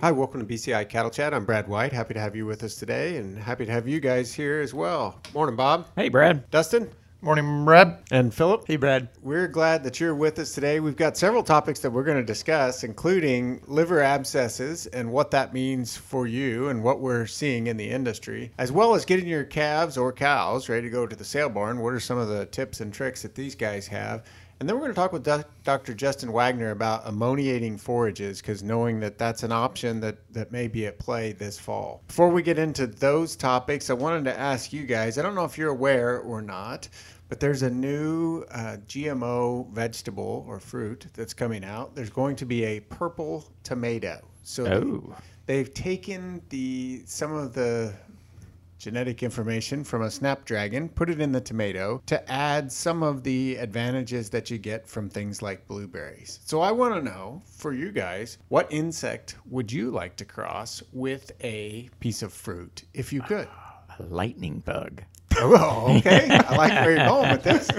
Hi, welcome to BCI Cattle Chat. I'm Brad White. Happy to have you with us today, and happy to have you guys here as well. Morning, Bob. Hey, Brad. Dustin. Morning, Brad. And Philip. Hey, Brad. We're glad that you're with us today. We've got several topics that we're going to discuss, including liver abscesses and what that means for you and what we're seeing in the industry, as well as getting your calves or cows ready to go to the sale barn. What are some of the tips and tricks that these guys have? And then we're going to talk with Dr. Justin Wagner about ammoniating forages, because knowing that that's an option that may be at play this fall. Before we get into those topics, I wanted to ask you guys, I don't know if you're aware or not, but there's a new GMO vegetable or fruit that's coming out. There's going to be a purple tomato. So they've taken some of the genetic information from a snapdragon, put it in the tomato to add some of the advantages that you get from things like blueberries. So I want to know, for you guys, what insect would you like to cross with a piece of fruit if you could? A lightning bug. Oh, okay. I like where you're going with this.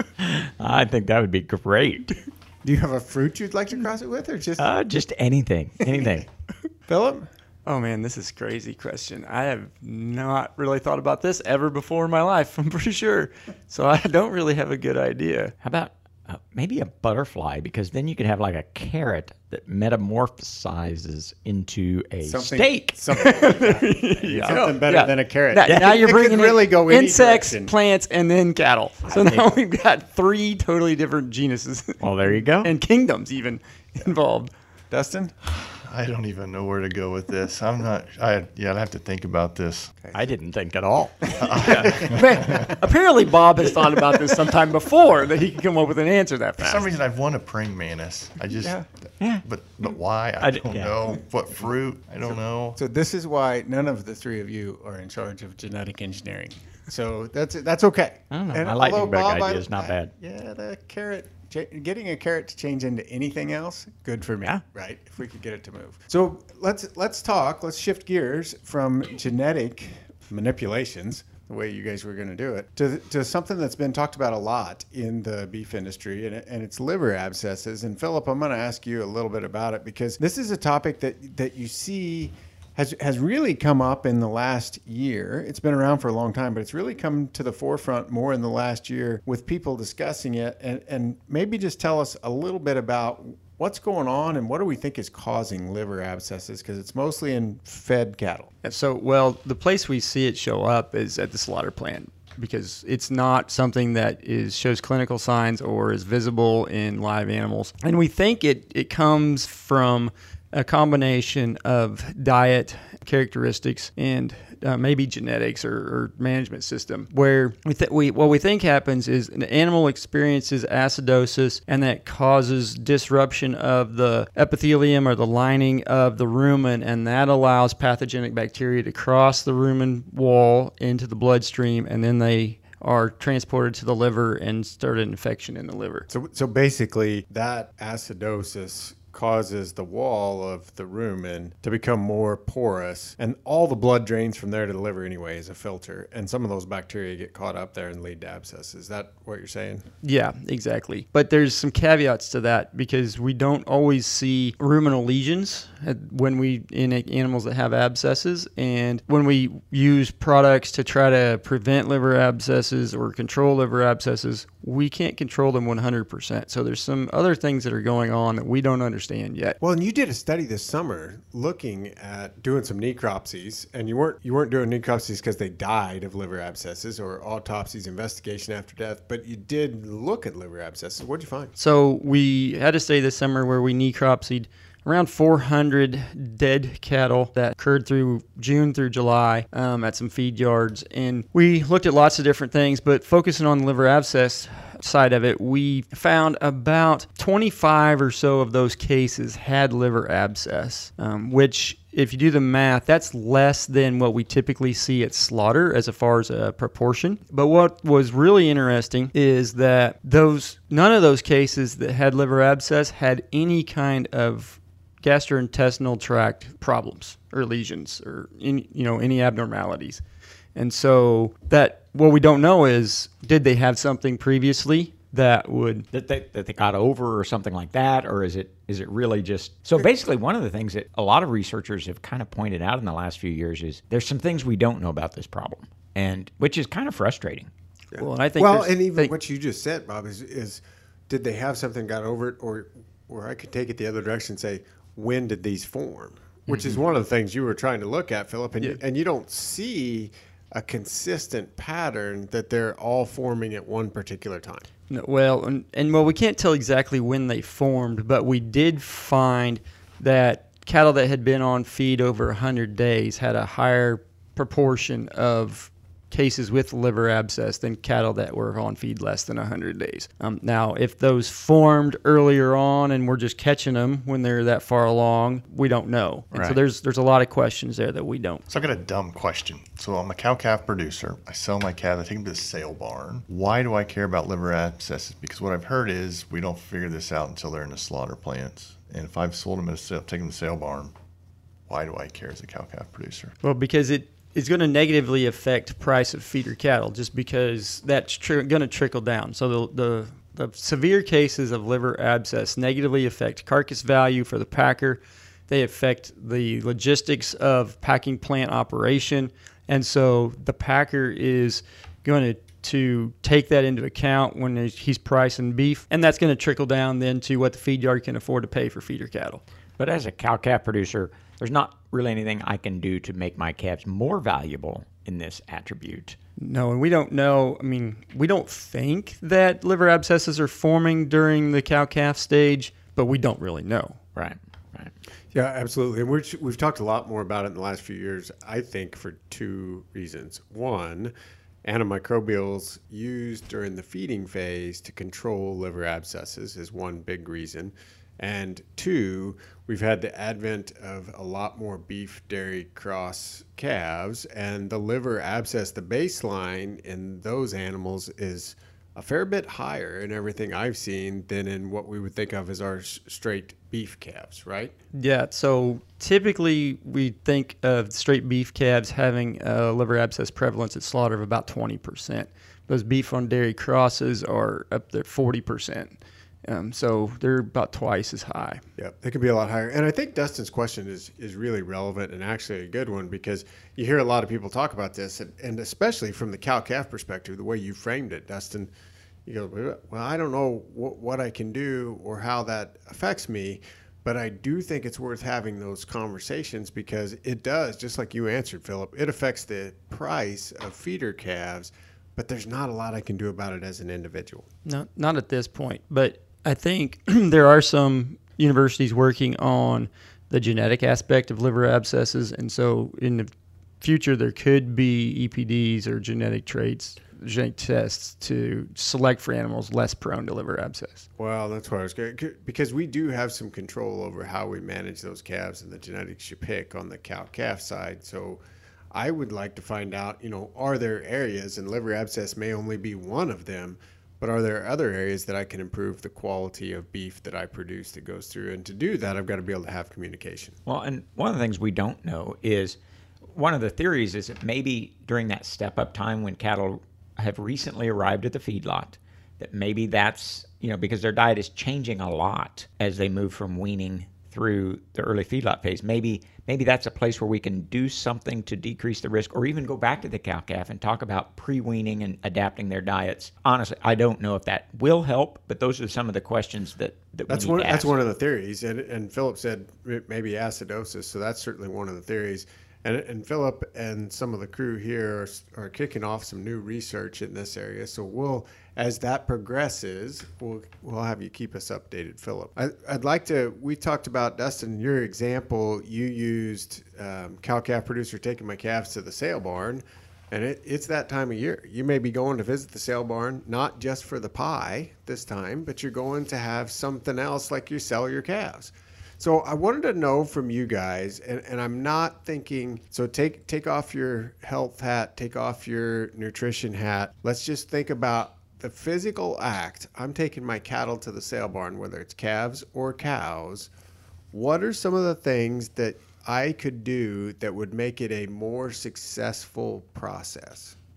I think that would be great. Do you have a fruit you'd like to cross it with, or just anything? Anything. Philip? Oh, man, this is a crazy question. I have not really thought about this ever before in my life, I'm pretty sure. So I don't really have a good idea. How about maybe a butterfly? Because then you could have like a carrot that metamorphosizes into a steak. Something better than a carrot. Now you're bringing really go insects, direction. plants, and then cattle. So now we've got 3 totally different genuses. Well, there you go. And kingdoms even involved. Dustin? I don't even know where to go with this. I'd have to think about this. Okay. I didn't think at all. Man, apparently Bob has thought about this sometime before that he could come up with an answer that For fast. some reason, I've won a praying mantis. I just, but why? I don't know. What fruit? I don't know. So this is why none of the 3 of you are in charge of genetic engineering. So that's okay. I don't know. And My lightning although, bug Bob, idea is not bad. Yeah, the carrot. Getting a carrot to change into anything else, good for me, Yeah. right? If we could get it to move. So let's shift gears from genetic manipulations, the way you guys were going to do it, to something that's been talked about a lot in the beef industry, and it's liver abscesses. And Philip, I'm going to ask you a little bit about it, because this is a topic that you see has really come up in the last year. It's been around for a long time, but it's really come to the forefront more in the last year with people discussing it. And maybe just tell us a little bit about what's going on and what do we think is causing liver abscesses, because it's mostly in fed cattle. So, well, the place we see it show up is at the slaughter plant, because it's not something that shows clinical signs or is visible in live animals. And we think it comes from a combination of diet characteristics and maybe genetics or management system, where what we think happens is an animal experiences acidosis, and that causes disruption of the epithelium or the lining of the rumen, and that allows pathogenic bacteria to cross the rumen wall into the bloodstream, and then they are transported to the liver and start an infection in the liver. So basically that acidosis causes the wall of the rumen to become more porous, and all the blood drains from there to the liver anyway as a filter, and some of those bacteria get caught up there and lead to abscess. Is that what you're saying? Yeah, exactly. But there's some caveats to that, because we don't always see ruminal lesions in animals that have abscesses, and when we use products to try to prevent liver abscesses or control liver abscesses, we can't control them 100%. So there's some other things that are going on that we don't understand yet. Well, and you did a study this summer looking at doing some necropsies, and you weren't doing necropsies because they died of liver abscesses or autopsies, investigation after death, but you did look at liver abscesses. What did you find? So we had a study this summer where we necropsied around 400 dead cattle that occurred through June through July at some feed yards. And we looked at lots of different things, but focusing on the liver abscess side of it, we found about 25 or so of those cases had liver abscess, which, if you do the math, that's less than what we typically see at slaughter as far as a proportion. But what was really interesting is that none of those cases that had liver abscess had any kind of gastrointestinal tract problems or lesions or any abnormalities. And so that what we don't know is, did they have something previously that would that they got over or something like that, or is it really just so? Basically, one of the things that a lot of researchers have kind of pointed out in the last few years is there's some things we don't know about this problem, and which is kind of frustrating. Yeah. Well, and I think and even what you just said, Bob, is did they have something got over it, or I could take it the other direction and say, when did these form? Which is one of the things you were trying to look at, Philip, and you don't see a consistent pattern that they're all forming at one particular time. No, well, we can't tell exactly when they formed, but we did find that cattle that had been on feed over 100 days had a higher proportion of cases with liver abscess than cattle that were on feed less than 100 days. Now, if those formed earlier on and we're just catching them when they're that far along, we don't know. And so there's a lot of questions there that we don't. So I got a dumb question. So I'm a cow-calf producer. I sell my calves. I take them to the sale barn. Why do I care about liver abscesses? Because what I've heard is we don't figure this out until they're in the slaughter plants. And if I've sold them at a sale, taken them to the sale barn, why do I care as a cow-calf producer? Well, because it's going to negatively affect price of feeder cattle just because that's going to trickle down. So the severe cases of liver abscess negatively affect carcass value for the packer. They affect the logistics of packing plant operation. And so the packer is going to take that into account when he's pricing beef. And that's going to trickle down then to what the feed yard can afford to pay for feeder cattle. But as a cow-calf producer, there's not really anything I can do to make my calves more valuable in this attribute. No, and we don't know. I mean, we don't think that liver abscesses are forming during the cow-calf stage, but we don't really know. Right. Yeah, absolutely. And we've talked a lot more about it in the last few years, I think, for two reasons. One, antimicrobials used during the feeding phase to control liver abscesses is one big reason. And two, we've had the advent of a lot more beef dairy cross calves, and the liver abscess, the baseline in those animals is a fair bit higher in everything I've seen than in what we would think of as our straight beef calves, right? Yeah, so typically we think of straight beef calves having a liver abscess prevalence at slaughter of about 20%. Those beef on dairy crosses are up there 40%. So they're about twice as high. Yeah, they can be a lot higher. And I think Dustin's question is really relevant and actually a good one, because you hear a lot of people talk about this, and especially from the cow-calf perspective, the way you framed it, Dustin, you go, well, I don't know what I can do or how that affects me, but I do think it's worth having those conversations, because it does, just like you answered, Philip, it affects the price of feeder calves, but there's not a lot I can do about it as an individual. No, not at this point, but I think there are some universities working on the genetic aspect of liver abscesses, and so in the future there could be EPDs or genetic traits, genetic tests to select for animals less prone to liver abscess. Well, that's why I was good, because we do have some control over how we manage those calves and the genetics you pick on the cow-calf side. So I would like to find out, are there areas, and liver abscess may only be one of them, but are there other areas that I can improve the quality of beef that I produce that goes through? And to do that, I've got to be able to have communication. Well, and one of the things we don't know is, one of the theories is that maybe during that step-up time when cattle have recently arrived at the feedlot, that maybe that's, because their diet is changing a lot as they move from weaning through the early feedlot phase. Maybe that's a place where we can do something to decrease the risk, or even go back to the cow-calf and talk about pre-weaning and adapting their diets. Honestly, I don't know if that will help, but those are some of the questions that we need to ask. That's one of the theories. And Philip said maybe acidosis, so that's certainly one of the theories. And Philip and some of the crew here are kicking off some new research in this area. So as that progresses, we'll have you keep us updated, Philip. I'd like to, we talked about, Dustin, your example, you used cow-calf producer taking my calves to the sale barn, and it's that time of year. You may be going to visit the sale barn, not just for the pie this time, but you're going to have something else like you sell your calves. So I wanted to know from you guys, and I'm not thinking, so take off your health hat, take off your nutrition hat. Let's just think about the physical act. I'm taking my cattle to the sale barn, whether it's calves or cows. What are some of the things that I could do that would make it a more successful process?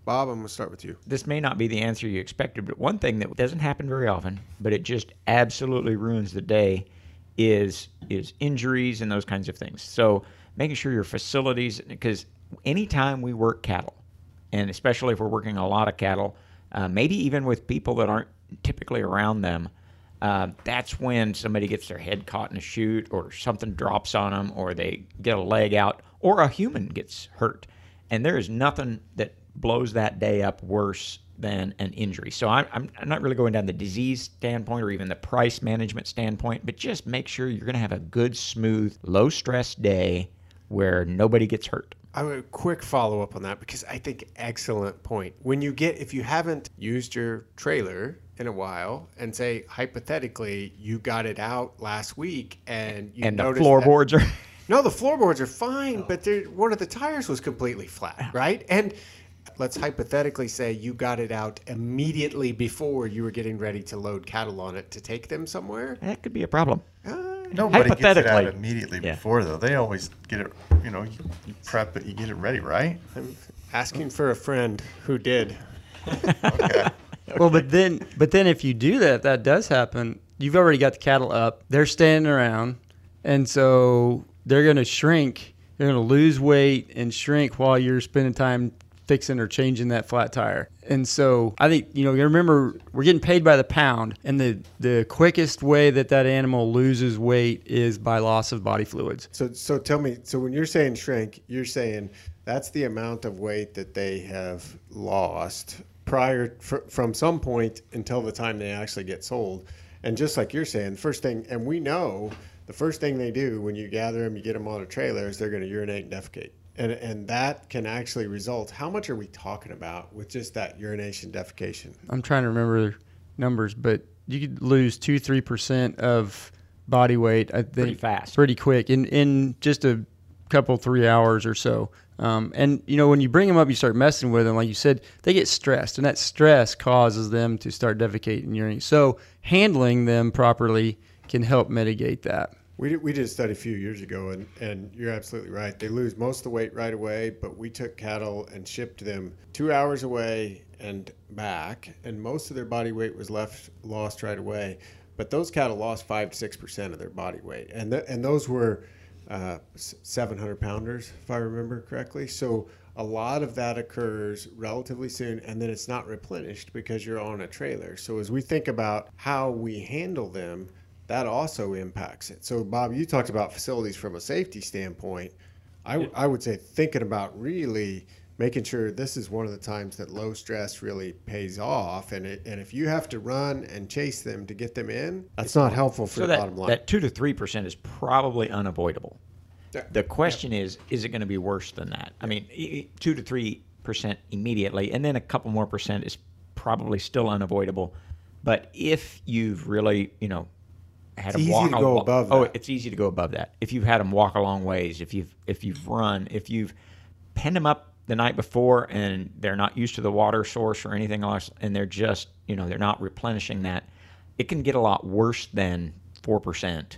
Bob, I'm going to start with you. This may not be the answer you expected, but one thing that doesn't happen very often, but it just absolutely ruins the day, is injuries and those kinds of things. So making sure your facilities, because anytime we work cattle, and especially if we're working a lot of cattle, maybe even with people that aren't typically around them, that's when somebody gets their head caught in a chute, or something drops on them, or they get a leg out, or a human gets hurt. And there is nothing that blows that day up worse than an injury. So I'm not really going down the disease standpoint or even the price management standpoint, but just make sure you're going to have a good, smooth, low-stress day where nobody gets hurt. I would quick follow up on that, because I think excellent point. If you haven't used your trailer in a while, and say hypothetically you got it out last week and you And the noticed floorboards are... No, the floorboards are fine, but one of the tires was completely flat, right? And let's hypothetically say you got it out immediately before you were getting ready to load cattle on it to take them somewhere. That could be a problem. Nobody gets it out Hypothetically. immediately Yeah. before, though. They always get it, you prep it, you get it ready, right? I'm asking for a friend who did. Okay. Well, but then if you do that, that does happen. You've already got the cattle up. They're standing around, and so they're going to shrink. They're going to lose weight and shrink while you're spending time fixing or changing that flat tire. And so I think, you remember, we're getting paid by the pound, and the quickest way that animal loses weight is by loss of body fluids. So tell me, so when you're saying shrink, you're saying that's the amount of weight that they have lost from some point until the time they actually get sold. And just like you're saying, we know the first thing they do when you gather them, you get them on a trailer, is they're going to urinate and defecate. And that can actually result. How much are we talking about with just that urination, defecation? I'm trying to remember numbers, but you could lose 2-3% of body weight, I think, Pretty fast. pretty quick in just a couple 3 hours or so. And when you bring them up, you start messing with them. Like you said, they get stressed, and that stress causes them to start defecating and urinating. So handling them properly can help mitigate that. We did a study a few years ago, and you're absolutely right. They lose most of the weight right away, but we took cattle and shipped them 2 hours away and back, and most of their body weight was lost right away. But those cattle lost 5 to 6% of their body weight, and those were 700 pounders, if I remember correctly. So a lot of that occurs relatively soon, and then it's not replenished because you're on a trailer. So as we think about how we handle them, that also impacts it. So, Bob, you talked about facilities from a safety standpoint. I would say thinking about really making sure this is one of the times that low stress really pays off. And if you have to run and chase them to get them in, that's not helpful for the bottom line. That 2 to 3% is probably unavoidable. Yeah. The question is it going to be worse than that? I mean, 2 to 3% immediately, and then a couple more percent is probably still unavoidable. But if you've really, had them walk above that. Oh, it's easy to go above that. If you've had them walk a long ways, if you've run, if you've penned them up the night before and they're not used to the water source or anything else, and they're just, they're not replenishing that, it can get a lot worse than 4%.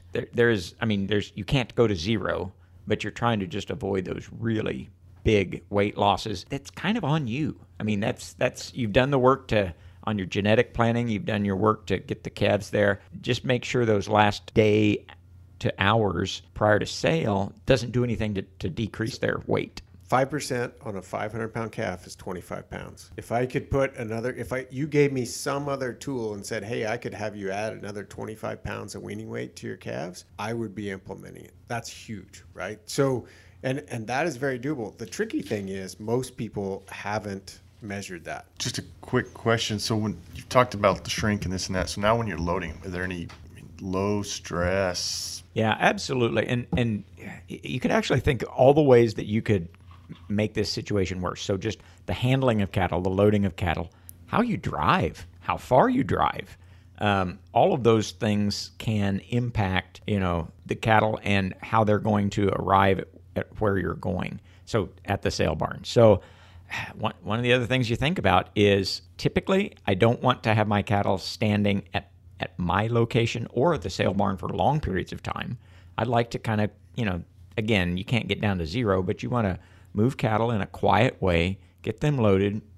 You can't go to zero, but you're trying to just avoid those really big weight losses. That's kind of on you. I mean, that's you've done the work on your genetic planning, you've done your work to get the calves there. Just make sure those last day to hours prior to sale doesn't do anything to decrease their weight. 5% on a 500-pound calf is 25 pounds. If I could put you gave me some other tool and said, hey, I could have you add another 25 pounds of weaning weight to your calves, I would be implementing it. That's huge, right? So, and that is very doable. The tricky thing is most people haven't measured that. Just a quick question. So when you've talked about the shrink and this and that, so now when you're loading, are there any low stress? Yeah, absolutely. And you could actually think all the ways that you could make this situation worse. So just the handling of cattle, the loading of cattle, how you drive, how far you drive, all of those things can impact, the cattle and how they're going to arrive at where you're going. So at the sale barn. So one of the other things you think about is typically I don't want to have my cattle standing at my location or at the sale barn for long periods of time. I'd like to kind of, again, you can't get down to zero, but you want to move cattle in a quiet way, get them loaded,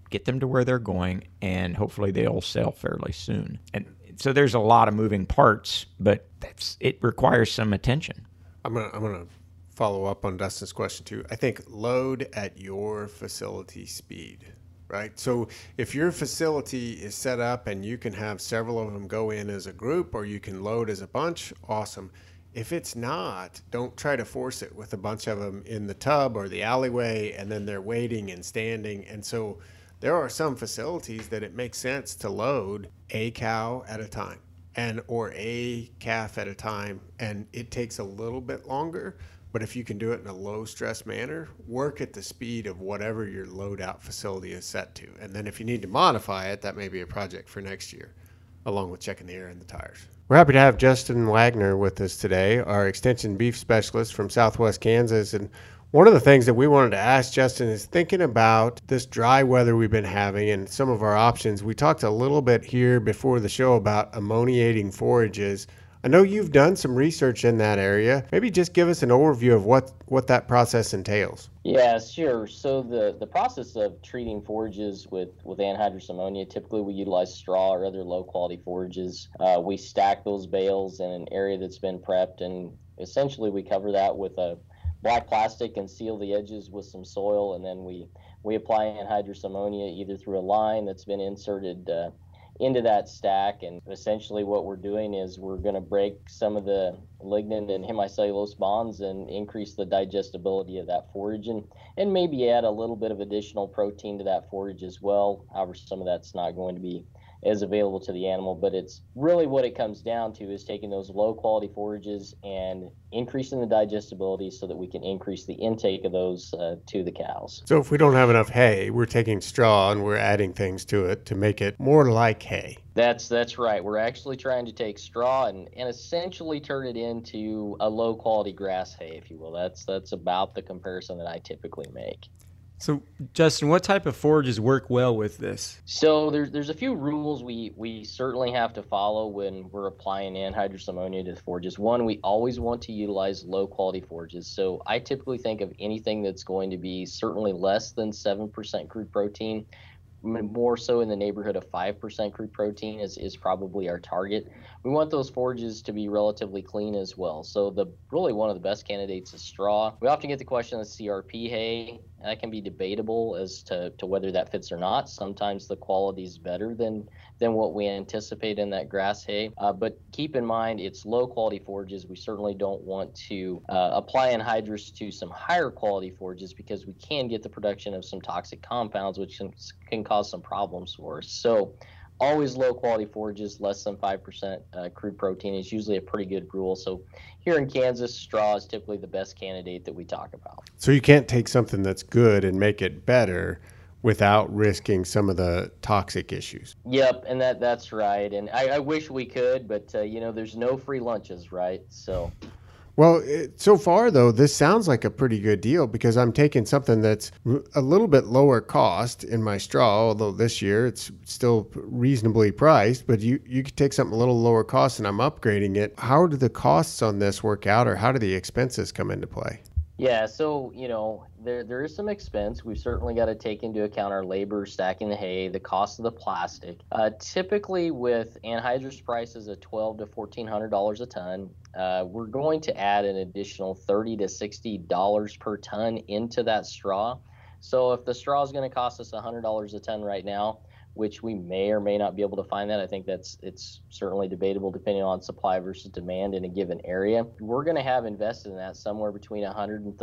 get them to where they're going, and hopefully they'll sell fairly soon. And so there's a lot of moving parts, but it requires some attention. I'm gonna follow up on Dustin's question too. I think load at your facility speed, right? So if your facility is set up and you can have several of them go in as a group, or you can load as a bunch, awesome. If it's not, don't try to force it with a bunch of them in the tub or the alleyway, and then they're waiting and standing. And so there are some facilities that it makes sense to load a cow at a time or a calf at a time, and it takes a little bit longer. But if you can do it in a low stress manner, work at the speed of whatever your load out facility is set to. And then if you need to modify it, that may be a project for next year, along with checking the air and the tires. We're happy to have Justin Wagner with us today, our extension beef specialist from Southwest Kansas. And one of the things that we wanted to ask Justin is thinking about this dry weather we've been having and some of our options. We talked a little bit here before the show about ammoniating forages. I know you've done some research in that area. Maybe just give us an overview of what that process entails. Yeah, sure. So the process of treating forages with anhydrous ammonia, typically we utilize straw or other low quality forages. We stack those bales in an area that's been prepped, and essentially we cover that with a black plastic and seal the edges with some soil, and then we apply anhydrous ammonia either through a line that's been inserted into that stack. And essentially what we're doing is we're going to break some of the lignin and hemicellulose bonds and increase the digestibility of that forage, and maybe add a little bit of additional protein to that forage as well. However, some of that's not going to be as available to the animal, but it's really what it comes down to is taking those low quality forages and increasing the digestibility so that we can increase the intake of those to the cows. So if we don't have enough hay, we're taking straw and we're adding things to it to make it more like hay. That's right. We're actually trying to take straw and essentially turn it into a low quality grass hay, if you will. That's about the comparison that I typically make. So, Justin, what type of forages work well with this? So there's a few rules we certainly have to follow when we're applying anhydrous ammonia to the forages. One, we always want to utilize low quality forages. So I typically think of anything that's going to be certainly less than 7% crude protein, more so in the neighborhood of 5% crude protein is probably our target. We want those forages to be relatively clean as well. So really one of the best candidates is straw. We often get the question of CRP hay. That can be debatable as to whether that fits or not. Sometimes the quality is better than what we anticipate in that grass hay. But keep in mind, it's low quality forages. We certainly don't want to apply anhydrous to some higher quality forages because we can get the production of some toxic compounds, which can cause some problems for us. So always low quality forages, less than 5% crude protein is usually a pretty good rule. So here in Kansas, straw is typically the best candidate that we talk about. So you can't take something that's good and make it better without risking some of the toxic issues. Yep, and that's right. And I wish we could, but there's no free lunches, right? So. Well, so far, though, this sounds like a pretty good deal because I'm taking something that's a little bit lower cost in my straw, although this year it's still reasonably priced, but you could take something a little lower cost and I'm upgrading it. How do the costs on this work out, or how do the expenses come into play? Yeah, so, there is some expense. We've certainly got to take into account our labor, stacking the hay, the cost of the plastic. Typically with anhydrous prices of $1,200 to $1,400 a ton, we're going to add an additional $30 to $60 per ton into that straw. So if the straw is going to cost us $100 a ton right now, which we may or may not be able to find that. I think it's certainly debatable depending on supply versus demand in a given area. We're going to have invested in that somewhere between $130 and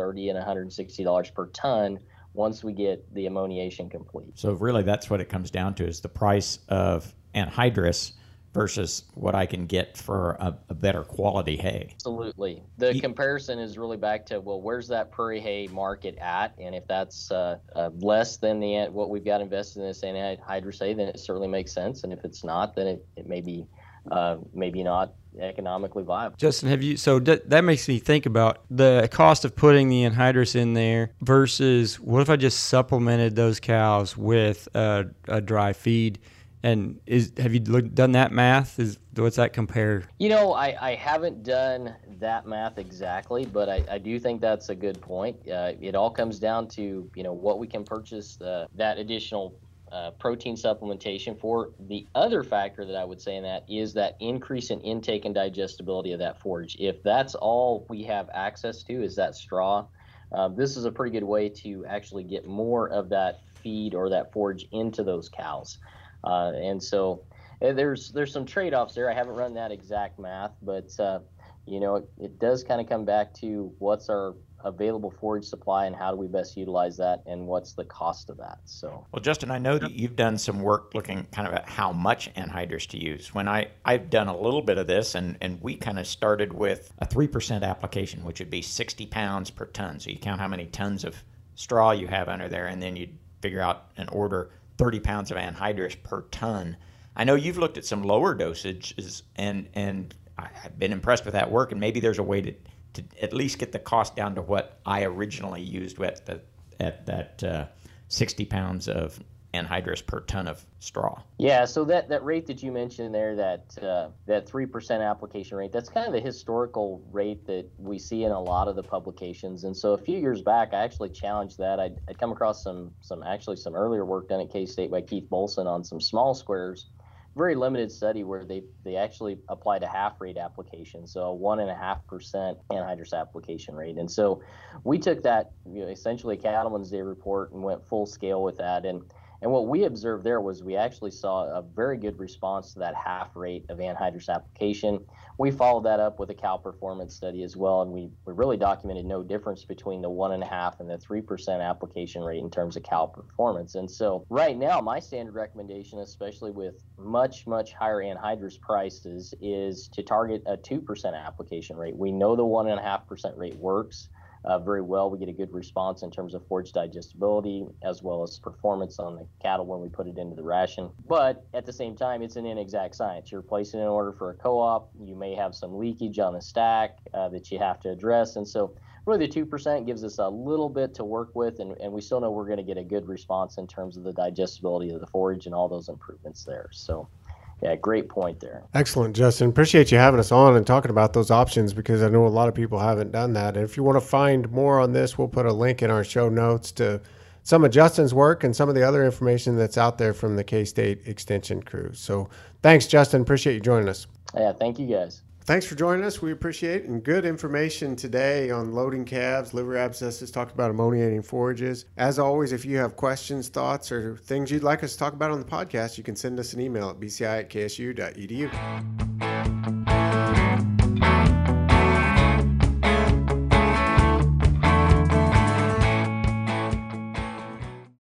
$160 per ton once we get the ammoniation complete. So really that's what it comes down to is the price of anhydrous versus what I can get for a better quality hay. Absolutely. The comparison is really back to, well, where's that prairie hay market at? And if that's less than what we've got invested in this anhydrous hay, then it certainly makes sense. And if it's not, then it may be maybe not economically viable. Justin, that makes me think about the cost of putting the anhydrous in there versus what if I just supplemented those cows with a dry feed? And have you done that math? What's that compare? I haven't done that math exactly, but I do think that's a good point. It all comes down to what we can purchase that additional protein supplementation for. The other factor that I would say in that is that increase in intake and digestibility of that forage. If that's all we have access to is that straw, this is a pretty good way to actually get more of that feed or that forage into those cows. And so there's some trade-offs there. I haven't run that exact math, but it does kind of come back to what's our available forage supply and how do we best utilize that and what's the cost of that. So, well, Justin, I know that you've done some work looking kind of at how much anhydrous to use. When I've done a little bit of this, and we kind of started with a 3% application, which would be 60 pounds per ton. So you count how many tons of straw you have under there, and then you figure out and order 30 pounds of anhydrous per ton. I know you've looked at some lower dosages, and I've been impressed with that work, and maybe there's a way to at least get the cost down to what I originally used at that 60 pounds of anhydrous per ton of straw. Yeah, so that rate that you mentioned there, that 3% application rate, that's kind of the historical rate that we see in a lot of the publications. And so a few years back, I actually challenged that. I'd come across some earlier work done at K-State by Keith Bolson on some small squares. Very limited study where they actually applied a half rate application, so a 1.5% anhydrous application rate. And so we took that, essentially a Cattleman's Day report and went full scale with that. And what we observed there was we actually saw a very good response to that half rate of anhydrous application. We followed that up with a cow performance study as well, and we really documented no difference between the 1.5% and the 3% application rate in terms of cow performance. And so right now, my standard recommendation, especially with much, much higher anhydrous prices, is to target a 2% application rate. We know the 1.5% rate works very well. We get a good response in terms of forage digestibility as well as performance on the cattle when we put it into the ration. But at the same time, it's an inexact science. You're placing an order for a co-op. You may have some leakage on the stack that you have to address. And so really the 2% gives us a little bit to work with, and we still know we're going to get a good response in terms of the digestibility of the forage and all those improvements there. So yeah, great point there. Excellent, Justin. Appreciate you having us on and talking about those options, because I know a lot of people haven't done that. And if you want to find more on this, we'll put a link in our show notes to some of Justin's work and some of the other information that's out there from the K-State Extension crew. So thanks, Justin. Appreciate you joining us. Yeah, thank you guys. Thanks for joining us. We appreciate it. And good information today on loading calves, liver abscesses, talked about ammoniating forages. As always, if you have questions, thoughts, or things you'd like us to talk about on the podcast, you can send us an email at bci@ksu.edu.